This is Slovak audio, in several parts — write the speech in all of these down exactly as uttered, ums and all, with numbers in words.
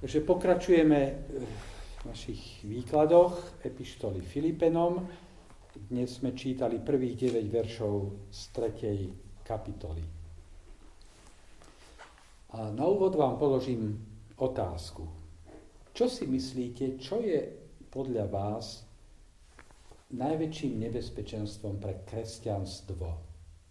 že pokračujeme v našich výkladoch epištoly Filipenom. Dnes sme čítali prvých deväť veršov z tretej kapitoly. A na úvod vám položím otázku. Čo si myslíte, čo je podľa vás najväčším nebezpečenstvom pre kresťanstvo?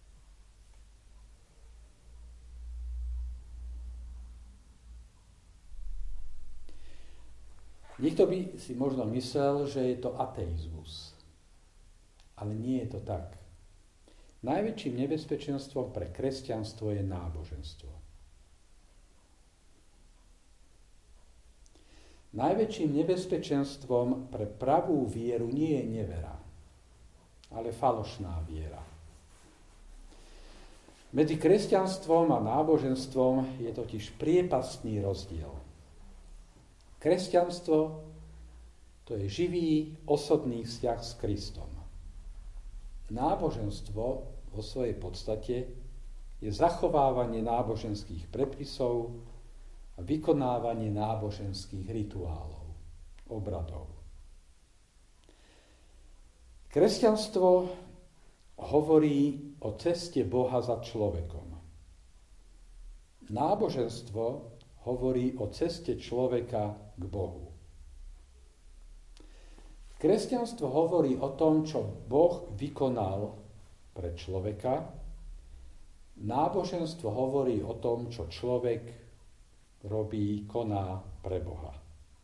Niekto by si možno myslel, že je to ateizmus. Ale nie je to tak. Najväčším nebezpečenstvom pre kresťanstvo je náboženstvo. Najväčším nebezpečenstvom pre pravú vieru nie je nevera, ale falošná viera. Medzi kresťanstvom a náboženstvom je totiž priepastný rozdiel. Kresťanstvo to je živý, osobný vzťah s Kristom. Náboženstvo vo svojej podstate je zachovávanie náboženských predpisov a vykonávanie náboženských rituálov, obradov. Kresťanstvo hovorí o ceste Boha za človekom. Náboženstvo hovorí o ceste človeka k Bohu. Kresťanstvo hovorí o tom, čo Boh vykonal pre človeka. Náboženstvo hovorí o tom, čo človek robí, koná pre Boha.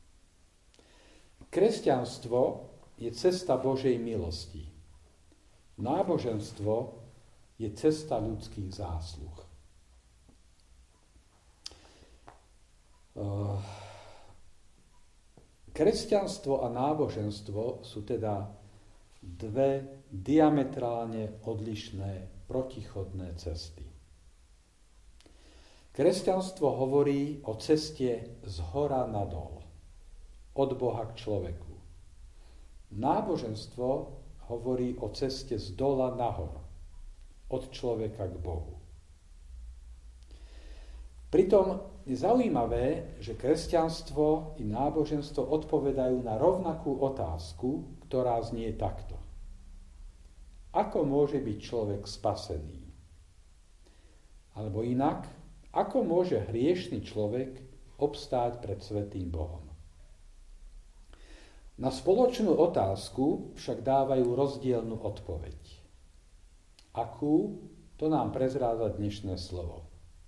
Kresťanstvo je cesta Božej milosti. Náboženstvo je cesta ľudských zásluh. Kresťanstvo a náboženstvo sú teda dve diametrálne odlišné, protichodné cesty. Kresťanstvo hovorí o ceste z hora nadol, od Boha k človeku. Náboženstvo hovorí o ceste z dola nahor, od človeka k Bohu. Pritom je zaujímavé, že kresťanstvo i náboženstvo odpovedajú na rovnakú otázku, ktorá znie takto. Ako môže byť človek spasený? Alebo inak, ako môže hriešny človek obstáť pred svätým Bohom? Na spoločnú otázku však dávajú rozdielnu odpoveď. Akú? To nám prezrádza dnešné slovo.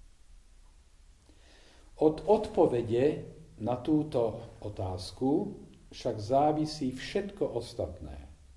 Od odpovede na túto otázku však závisí všetko ostatné.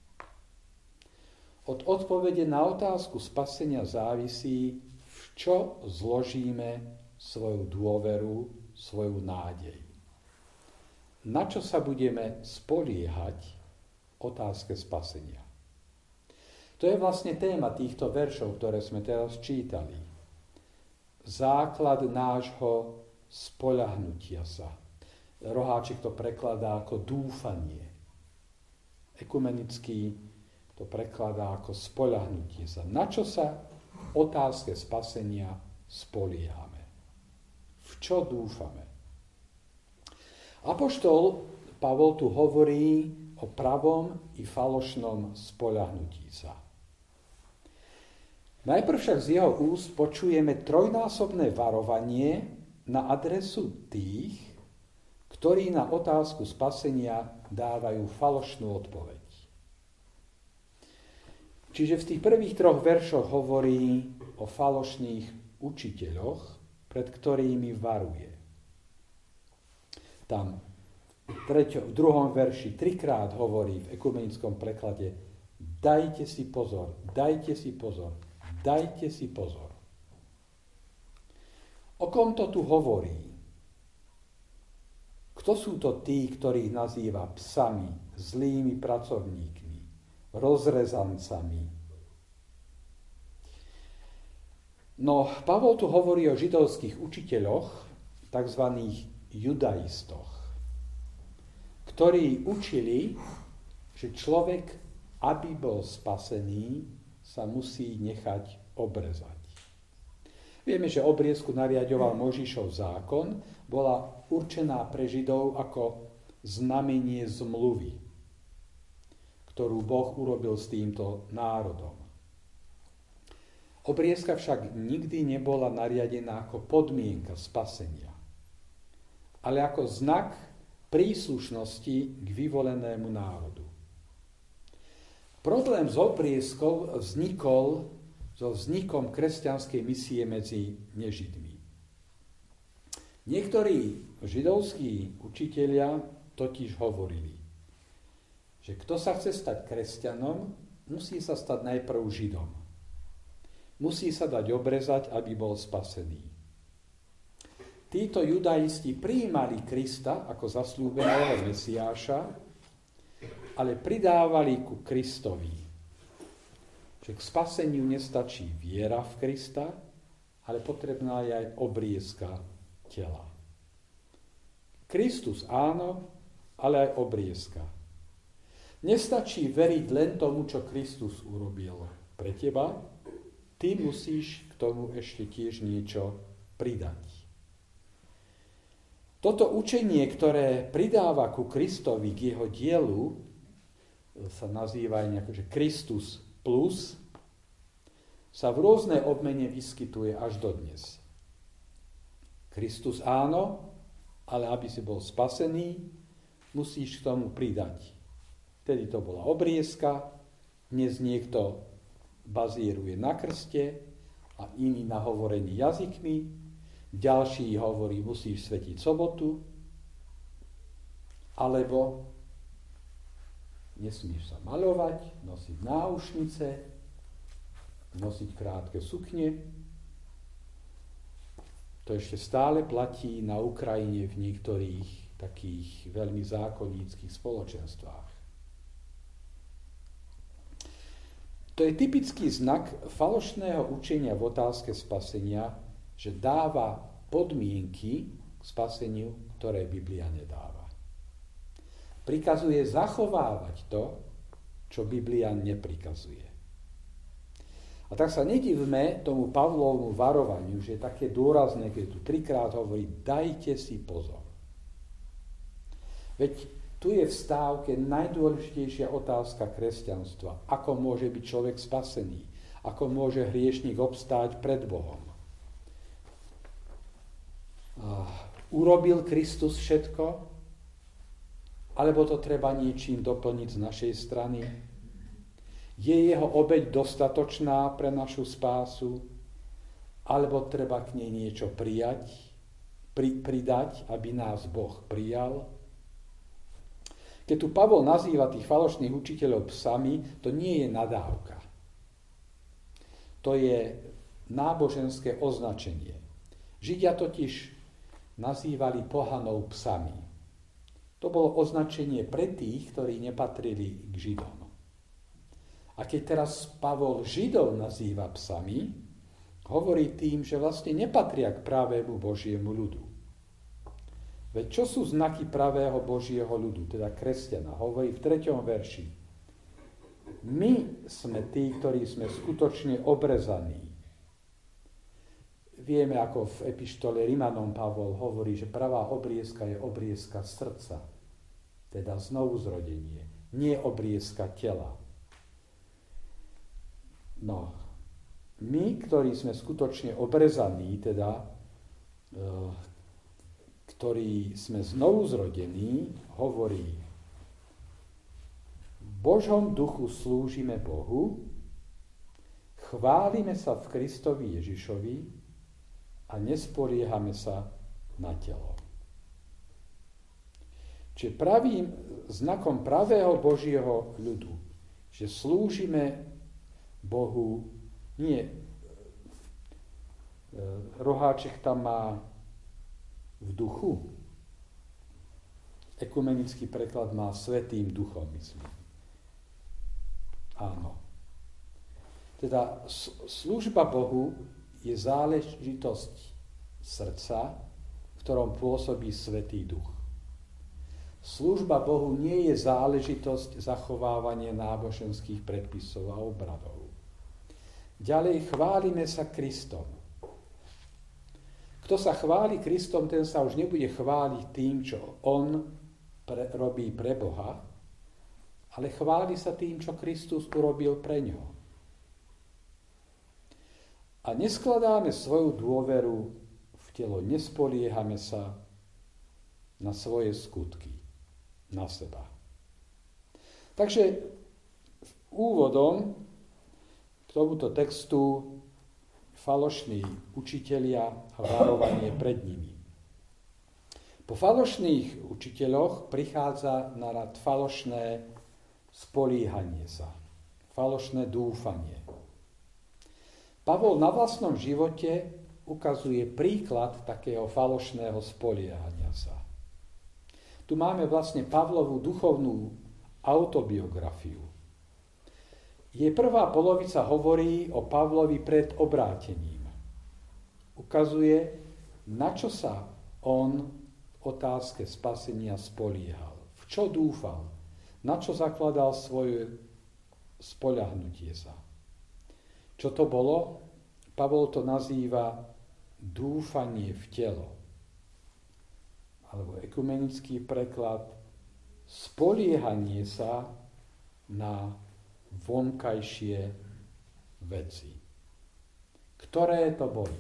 Od odpovede na otázku spasenia závisí, v čo zložíme svoju dôveru, svoju nádej. Na čo sa budeme spoliehať v otázke spasenia. To je vlastne téma týchto veršov, ktoré sme teraz čítali. Základ nášho spoľahnutia sa. Roháček to prekladá ako dúfanie. Ekumenický to prekladá ako spoľahnutie sa. Na čo sa v otázke spasenia spoliehame? V čo dúfame? Apoštol Pavol tu hovorí o pravom i falošnom spoľahnutí sa. Najprv však z jeho úst počujeme trojnásobné varovanie na adresu tých, ktorí na otázku spasenia dávajú falošnú odpoveď. Čiže v tých prvých troch veršoch hovorí o falošných učiteľoch, pred ktorými varuje. Tam v, treťo, v druhom verši trikrát hovorí v ekumenickom preklade dajte si pozor, dajte si pozor, dajte si pozor. O kom to tu hovorí? Kto sú to tí, ktorých nazýva psami, zlými pracovníkmi, rozrezancami? No, Pavol tu hovorí o židovských učiteľoch, tzv. Judaistoch, ktorí učili, že človek, aby bol spasený, sa musí nechať obrezať. Vieme, že obriezku nariaďoval Mojžišov zákon, bola určená pre Židov ako znamenie zmluvy, ktorú Boh urobil s týmto národom. Obriezka však nikdy nebola nariadená ako podmienka spasenia, ale ako znak príslušnosti k vyvolenému národu. Problém s obriezkou vznikol so vznikom kresťanskej misie medzi nežidmi. Niektorí židovskí učitelia totiž hovorili, že kto sa chce stať kresťanom, musí sa stať najprv Židom. Musí sa dať obrezať, aby bol spasený. Títo judaisti prijímali Krista ako zasľúbeného Mesiáša, ale pridávali ku Kristovi, že k spaseniu nestačí viera v Krista, ale potrebná je aj obriezka tela. Kristus áno, ale aj obriezka. Nestačí veriť len tomu, čo Kristus urobil pre teba, ty musíš k tomu ešte tiež niečo pridať. Toto učenie, ktoré pridáva ku Kristovi, k jeho dielu, sa nazýva nejako, že Kristus plus, sa v rôznej obmene vyskytuje až dodnes. Kristus áno, ale aby si bol spasený, musíš k tomu pridať. Vtedy to bola obriezka, dnes niekto bazíruje na krste a iný na hovorení jazykmi, ďalší hovorí, musíš svetiť sobotu, alebo nesmíš sa maľovať, nosiť náušnice, nosiť krátke sukne. To ešte stále platí na Ukrajine v niektorých takých veľmi zákonníckych spoločenstvách. To je typický znak falošného učenia v otázke spasenia, že dáva podmienky k spaseniu, ktoré Biblia nedáva. Prikazuje zachovávať to, čo Biblia neprikazuje. A tak sa nedivme tomu Pavlovmu varovaniu, že je také dôrazné, keď tu trikrát hovorí, dajte si pozor. Veď tu je v stávke najdôležitejšia otázka kresťanstva. Ako môže byť človek spasený? Ako môže hriešnik obstáť pred Bohom? A urobil Kristus všetko? Alebo to treba niečím doplniť z našej strany? Je jeho obeť dostatočná pre našu spásu? Alebo treba k nej niečo prijať, pri, pridať, aby nás Boh prijal? Keď tu Pavol nazýva tých falošných učiteľov psami, to nie je nadávka. To je náboženské označenie. Židia totiž nazývali pohanov psami. To bolo označenie pre tých, ktorí nepatrili k Židom. A keď teraz Pavol Židov nazýva psami, hovorí tým, že vlastne nepatria k pravému Božiemu ľudu. Veď čo sú znaky pravého Božieho ľudu, teda kresťana? Hovorí v treťom verši. My sme tí, ktorí sme skutočne obrezaní. Vieme, ako v epištole Rimanom Pavol hovorí, že pravá obriezka je obriezka srdca, teda znovuzrodenie, nie obriezka tela. No, my, ktorí sme skutočne obrezaní, teda e, ktorí sme znovu zrodení, hovorí, v Božom duchu slúžime Bohu, chválime sa v Kristovi Ježišovi a nespoliehame sa na telo. Čiže pravým znakom pravého Božieho ľudu, že slúžime Bohu, nie, Roháček tam má v duchu. Ekumenický preklad má Svätým duchom, myslím. Áno. Teda služba Bohu je záležitosť srdca, v ktorom pôsobí Svätý duch. Služba Bohu nie je záležitosť zachovávania náboženských predpisov a obradov. Ďalej chválime sa Kristom. Kto sa chváli Kristom, ten sa už nebude chváliť tým, čo on pre, robí pre Boha, ale chváli sa tým, čo Kristus urobil pre ňo. A neskladáme svoju dôveru v telo, nespoliehame sa na svoje skutky, na seba. Takže úvodom k tomuto textu falošní učitelia a varovanie pred nimi. Po falošných učiteľoch prichádza na rad falošné spoliehanie sa, falošné dúfanie. Pavol na vlastnom živote ukazuje príklad takého falošného spoliehania sa. Tu máme vlastne Pavlovú duchovnú autobiografiu. Jej prvá polovica hovorí o Pavlovi pred obrátením. Ukazuje, na čo sa on v otázke spasenia spoliehal, v čo dúfal, na čo zakladal svoje spoľahnutie sa. Čo to bolo? Pavol to nazýva dúfanie v telo. Alebo ekumenický preklad spoliehanie sa na vonkajšie veci. Ktoré to boli?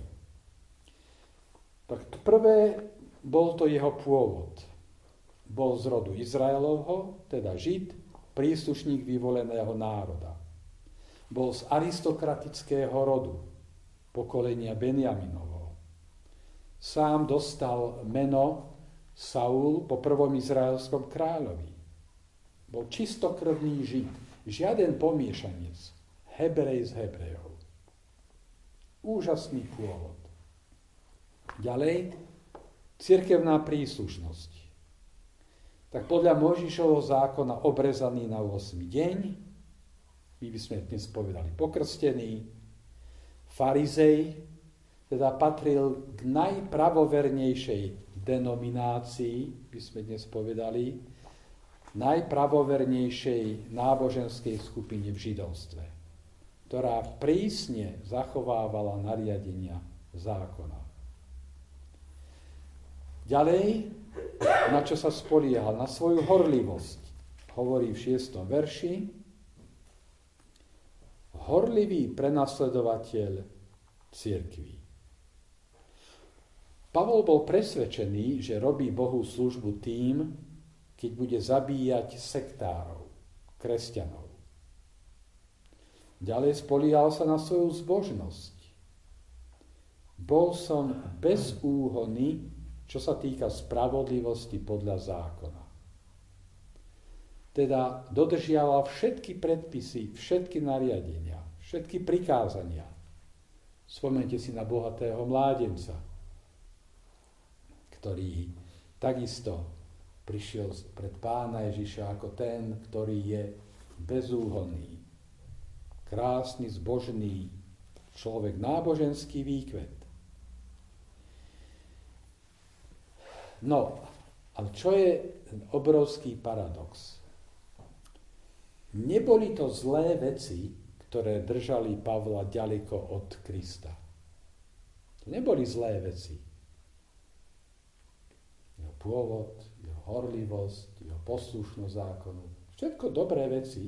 Tak prvé, bol to jeho pôvod. Bol z rodu Izraelovho, teda Žid, príslušník vyvoleného národa. Bol z aristokratického rodu, pokolenia Benjaminovho. Sám dostal meno Saul po prvom izraelskom kráľovi. Bol čistokrvný Žid, žiaden pomiešanec, Hebrej z Hebrejov. Úžasný pôvod. Ďalej, cirkevná príslušnosť. Tak podľa Mojžišovho zákona obrezaný na ôsmy deň, my by sme dnes povedali pokrstený, farizej, teda patril k najpravovernejšej denominácii, by sme dnes povedali, najpravovernejšej náboženskej skupine v židovstve, ktorá prísne zachovávala nariadenia zákona. Ďalej, na čo sa spoliehal? Na svoju horlivosť. Hovorí v šiestom verši. Horlivý prenasledovateľ cirkvi. Pavol bol presvedčený, že robí Bohu službu tým, keď bude zabíjať sektárov, kresťanov. Ďalej spoliehal sa na svoju zbožnosť. Bol som bez úhony, čo sa týka spravodlivosti podľa zákona. Teda dodržiaval všetky predpisy, všetky nariadenia, všetky prikázania. Spomeňte si na bohatého mládenca, ktorý takisto prišiel pred Pána Ježiša ako ten, ktorý je bezúhonný, krásny, zbožný človek, náboženský výkvet. No, ale čo je ten obrovský paradox? Neboli to zlé veci, ktoré držali Pavla ďaleko od Krista. To neboli zlé veci. Jeho pôvod, jeho horlivosť, jeho poslušnosť zákonu. Všetko dobré veci.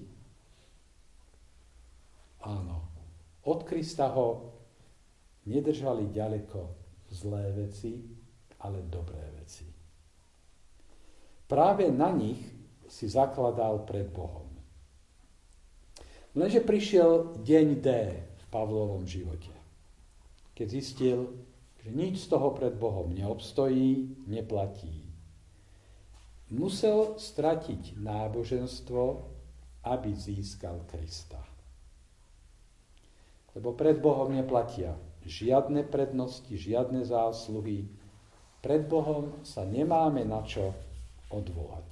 Áno. Od Krista ho nedržali ďaleko zlé veci, ale dobré veci. Práve na nich si zakladal pred Bohom. Lenže prišiel deň D v Pavlovom živote, keď zistil, že nič z toho pred Bohom neobstojí, neplatí. Musel stratiť náboženstvo, aby získal Krista. Lebo pred Bohom neplatia žiadne prednosti, žiadne zásluhy. Pred Bohom sa nemáme na čo odvolať.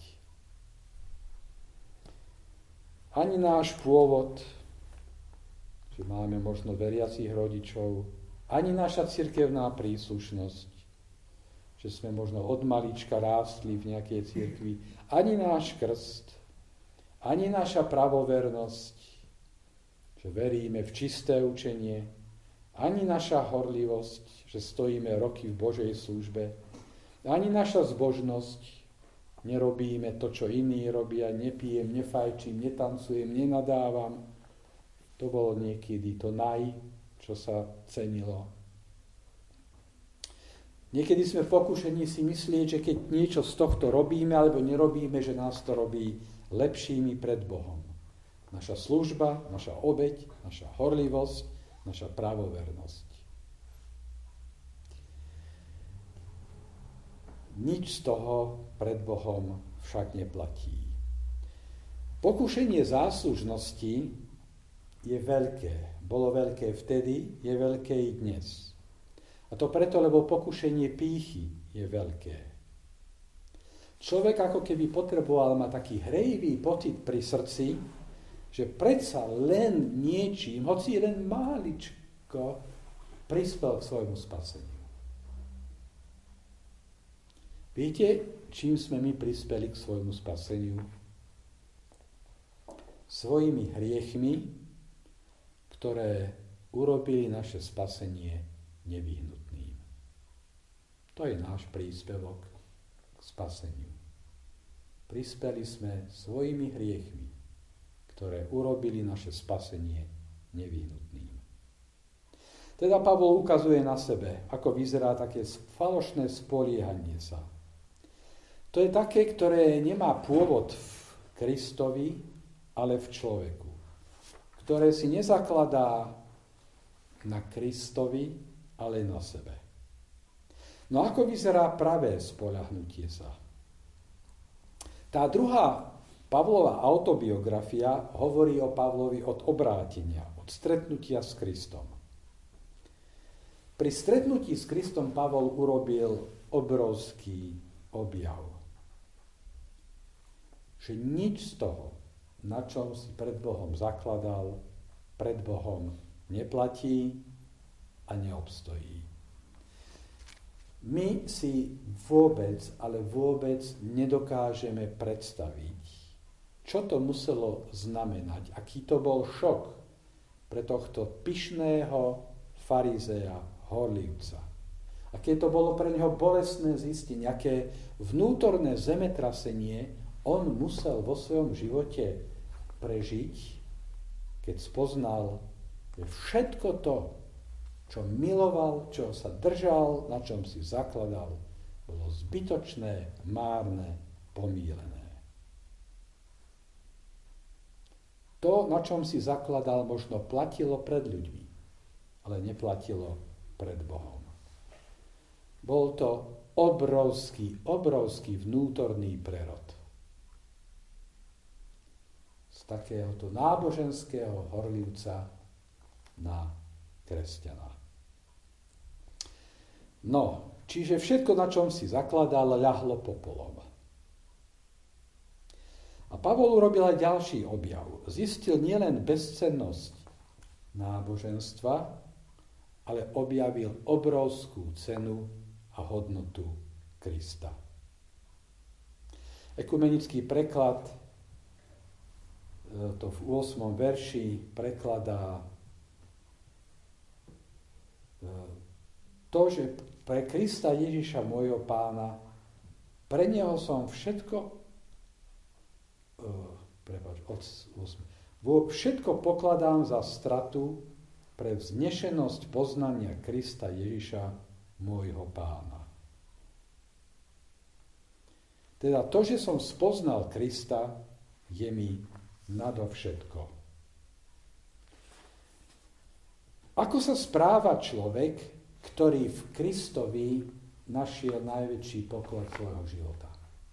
Ani náš pôvod, že máme možno veriacich rodičov, ani naša cirkevná príslušnosť, že sme možno od malička rástli v nejakej cirkvi, ani náš krst, ani naša pravovernosť, že veríme v čisté učenie, ani naša horlivosť, že stojíme roky v Božej službe, ani naša zbožnosť, nerobíme to, čo iní robia, nepijem, nefajčím, netancujem, nenadávam. To bolo niekedy to naj, čo sa cenilo. Niekedy sme pokúšení si myslieť, že keď niečo z tohto robíme alebo nerobíme, že nás to robí lepšími pred Bohom. Naša služba, naša obeť, naša horlivosť, naša pravovernosť. Nič z toho pred Bohom však neplatí. Pokušenie záslužnosti je veľké. Bolo veľké vtedy, je veľké i dnes. A to preto, lebo pokušenie pýchy je veľké. Človek ako keby potreboval mať taký hrejivý pocit pri srdci, že predsa len niečím, hoci len máličko, prispel k svojmu spaseniu. Viete, čím sme my prispeli k svojmu spaseniu? Svojimi hriechmi, ktoré urobili naše spasenie nevyhnutným. To je náš príspevok k spaseniu. Prispeli sme svojimi hriechmi, ktoré urobili naše spasenie nevyhnutným. Teda Pavol ukazuje na sebe, ako vyzerá také falošné spoliehanie sa. To je také, ktoré nemá pôvod v Kristovi, ale v človeku. Ktoré si nezakladá na Kristovi, ale na sebe. No ako vyzerá pravé spoľahnutie sa? Tá druhá Pavlova autobiografia hovorí o Pavlovi od obrátenia, od stretnutia s Kristom. Pri stretnutí s Kristom Pavol urobil obrovský objav. Že nič z toho, na čom si pred Bohom zakladal, pred Bohom neplatí a neobstojí. My si vôbec, ale vôbec nedokážeme predstaviť, čo to muselo znamenať, aký to bol šok pre tohto pyšného farizea, horlivca. Aké to bolo pre neho bolestné zistiť, aké vnútorné zemetrasenie on musel vo svojom živote prežiť, keď spoznal, že všetko to, čo miloval, čo sa držal, na čom si zakladal, bolo zbytočné, márne, pomýlené. To, na čom si zakladal, možno platilo pred ľuďmi, ale neplatilo pred Bohom. Bol to obrovský, obrovský vnútorný prerod. Z takéhoto náboženského horlivca na kresťana. No, čiže všetko, na čom si zakladal, ľahlo popolom. A Pavol urobil aj ďalší objav. Zistil nielen bezcennosť náboženstva, ale objavil obrovskú cenu a hodnotu Krista. Ekumenický preklad to v ôsmom verši prekladá to, že pre Krista Ježiša, môjho pána, pre neho som všetko uh, prepáč, od ôsmej, všetko pokladám za stratu pre vznešenosť poznania Krista Ježiša, môjho pána. Teda to, že som spoznal Krista, je mi nadovšetko. Ako sa správa človek, ktorý v Kristovi našiel najväčší poklad svojho života?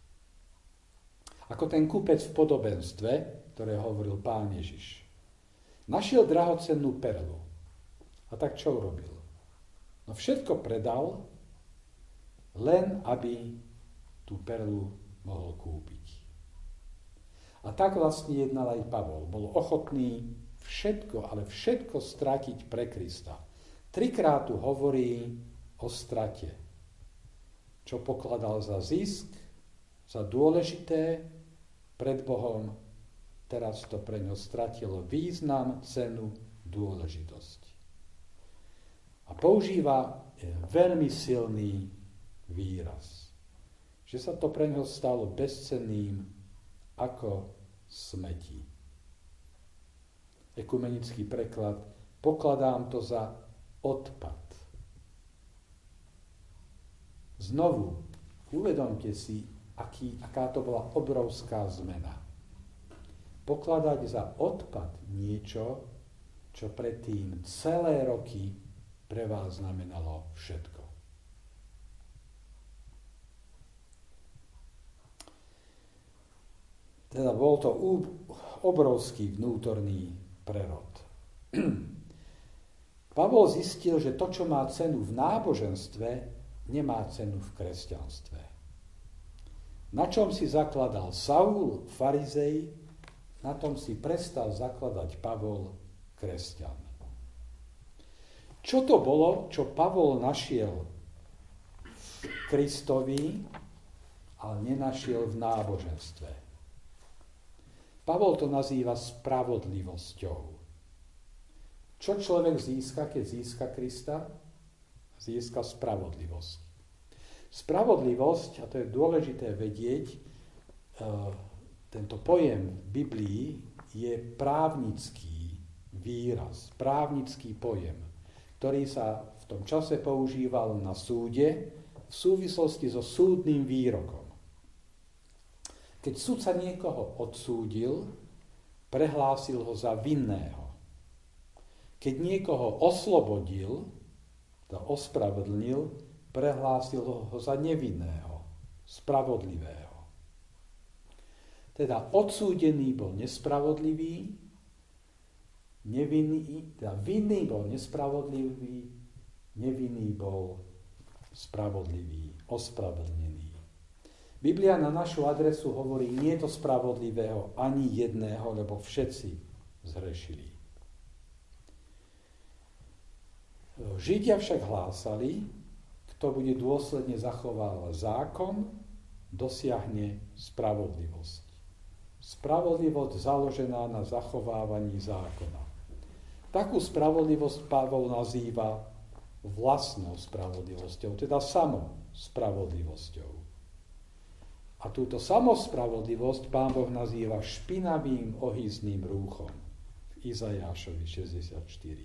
Ako ten kúpec v podobenstve, ktoré hovoril Pán Ježiš. Našiel drahocennú perlu. A tak čo urobil? No všetko predal, len aby tú perlu mohol kúpiť. A tak vlastne jednal aj Pavol. Bol ochotný všetko, ale všetko stratiť pre Krista. Trikrát tu hovorí o strate. Čo pokladal za zisk, za dôležité pred Bohom, teraz to pre ňo stratilo význam, cenu, dôležitosť. A používa veľmi silný výraz, že sa to pre neho stalo bezcenným ako smetí. Ekumenický preklad: pokladám to za odpad. Znovu, uvedomte si, aký, aká to bola obrovská zmena. Pokladať za odpad niečo, čo predtým celé roky pre vás znamenalo všetko. Teda bol to obrovský vnútorný prerod. Pavol zistil, že to, čo má cenu v náboženstve, nemá cenu v kresťanstve. Na čom si zakladal Saul, farizej, na tom si prestal zakladať Pavol, kresťan. Čo to bolo, čo Pavol našiel v Kristovi, ale nenašiel v náboženstve? Pavol to nazýva spravodlivosťou. Čo človek získa, keď získa Krista? Získa spravodlivosť. Spravodlivosť, a to je dôležité vedieť, tento pojem v Biblii je právnický výraz, právnický pojem, ktorý sa v tom čase používal na súde v súvislosti so súdnym výrokom. Keď sudca niekoho odsúdil, prehlásil ho za vinného. Keď niekoho oslobodil, to ospravedlnil, prehlásil ho za nevinného, spravodlivého. Teda odsúdený bol nespravodlivý, nevinný, teda vinný bol nespravodlivý, nevinný bol spravodlivý, ospravedlnený. Biblia na našu adresu hovorí, nie je to spravodlivého ani jedného, lebo všetci zhrešili. Židia však hlásali, kto bude dôsledne zachovávať zákon, dosiahne spravodlivosť. Spravodlivosť založená na zachovávaní zákona. Takú spravodlivosť Pavol nazýva vlastnou spravodlivosťou, teda samospravodlivosťou. A túto samospravodlivosť Pán Boh nazýva špinavým ohýzným rúchom v Izajášovi šesťdesiatštyri.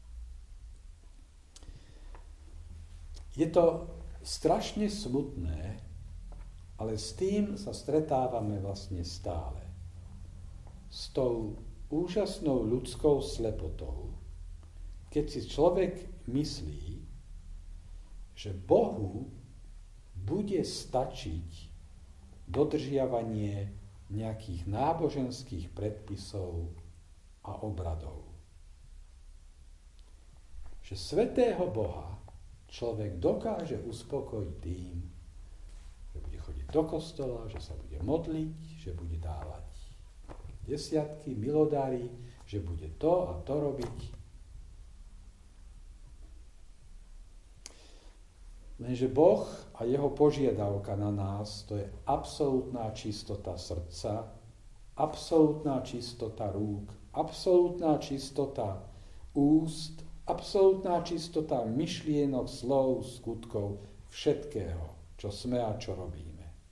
Je to strašne smutné, ale s tým sa stretávame vlastne stále. S tou úžasnou ľudskou slepotou, keď si človek myslí, že Bohu bude stačiť dodržiavanie nejakých náboženských predpisov a obradov. Že svätého Boha človek dokáže uspokojiť tým, že bude chodiť do kostola, že sa bude modliť, že bude dávať desiatky, milodary, že bude to a to robiť. Lenže Boh a jeho požiadavka na nás, to je absolútna čistota srdca, absolútna čistota rúk, absolútna čistota úst, absolútna čistota myšlienok, slov, skutkov, všetkého, čo sme a čo robíme.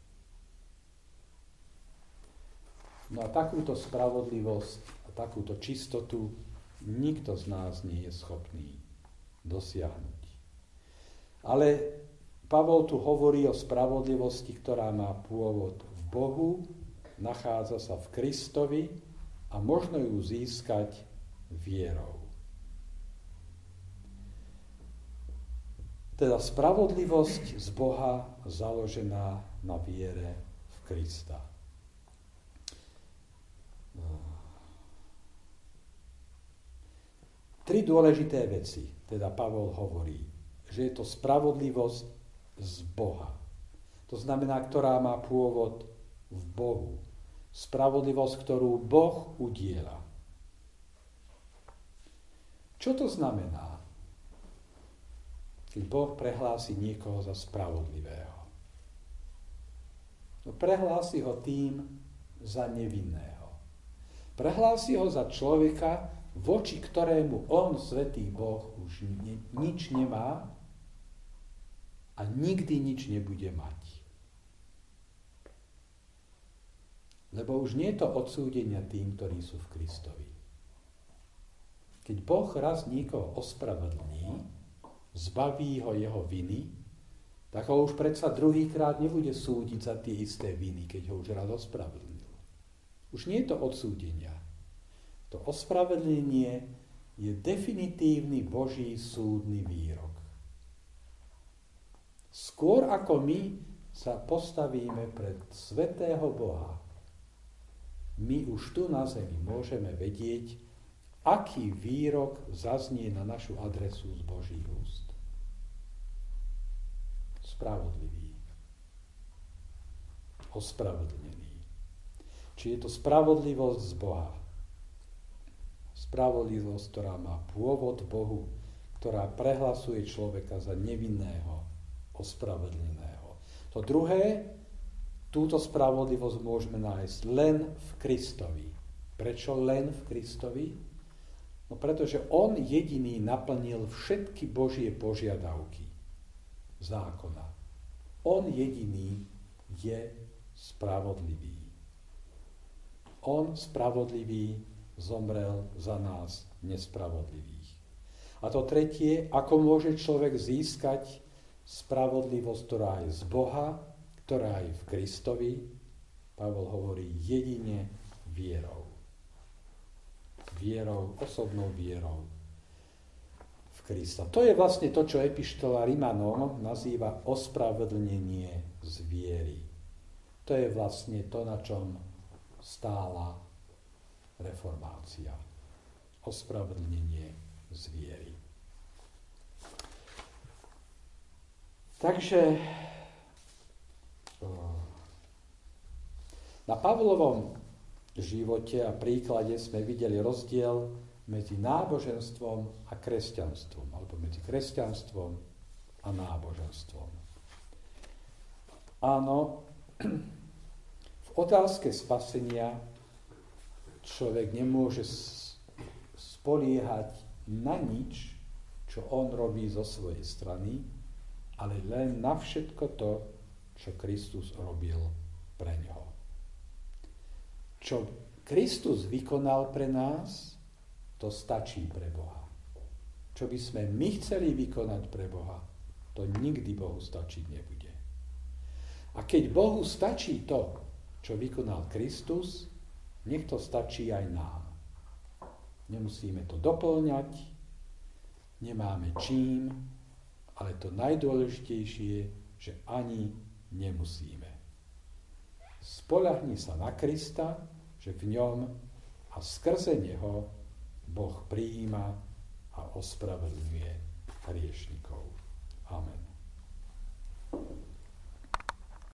No a takúto spravodlivosť a takúto čistotu nikto z nás nie je schopný dosiahnuť. Ale Pavol tu hovorí o spravodlivosti, ktorá má pôvod v Bohu, nachádza sa v Kristovi a možno ju získať vierou. Teda spravodlivosť z Boha založená na viere v Krista. Tri dôležité veci, teda Pavol hovorí, že je to spravodlivosť z Boha. To znamená, ktorá má pôvod v Bohu. Spravodlivosť, ktorú Boh udiela. Čo to znamená, keď Boh prehlási niekoho za spravodlivého? No, prehlási ho tým za nevinného. Prehlási ho za človeka, voči ktorému on, svätý Boh, už ni- nič nemá a nikdy nič nebude mať. Lebo už nie je to odsúdenia tým, ktorí sú v Kristovi. Keď Boh raz niekoho ospravedlní, zbaví ho jeho viny, tak ho už predsa druhýkrát nebude súdiť za tie isté viny, keď ho už raz ospravedlnil. Už nie je to odsúdenia. To ospravedlnenie je definitívny Boží súdny výrok. Skôr ako my sa postavíme pred svätého Boha, my už tu na zemi môžeme vedieť, aký výrok zaznie na našu adresu z Božích úst. Spravodlivý. Ospravedlnený. Či je to spravodlivosť z Boha. Spravodlivosť, ktorá má pôvod v Bohu, ktorá prehlasuje človeka za nevinného, ospravedlneného. To druhé, túto spravodlivosť môžeme nájsť len v Kristovi. Prečo len v Kristovi? No pretože on jediný naplnil všetky Božie požiadavky zákona. On jediný je spravodlivý. On spravodlivý zomrel za nás nespravodlivých. A to tretie, ako môže človek získať spravodlivosť, ktorá je z Boha, ktorá je v Kristovi, Pavol hovorí jedine vierou. Vierou, osobnou vierou v Krista. To je vlastne to, čo epištola Rimanom nazýva ospravedlnenie z viery. To je vlastne to, na čom stála reformácia. Ospravedlnenie z viery. Takže na Pavlovom živote a príklade sme videli rozdiel medzi náboženstvom a kresťanstvom, alebo medzi kresťanstvom a náboženstvom. Áno, v otázke spasenia človek nemôže spoliehať na nič, čo on robí zo svojej strany, ale len na všetko to, čo Kristus robil pre ňoho. Čo Kristus vykonal pre nás, to stačí pre Boha. Čo by sme my chceli vykonať pre Boha, to nikdy Bohu stačiť nebude. A keď Bohu stačí to, čo vykonal Kristus, nech to stačí aj nám. Nemusíme to doplňať, nemáme čím, ale to najdôležitejšie, že ani nemusíme. Spoľahni sa na Krista, že v ňom a skrze neho Boh prijíma a ospravedlňuje hriešnikov. Amen.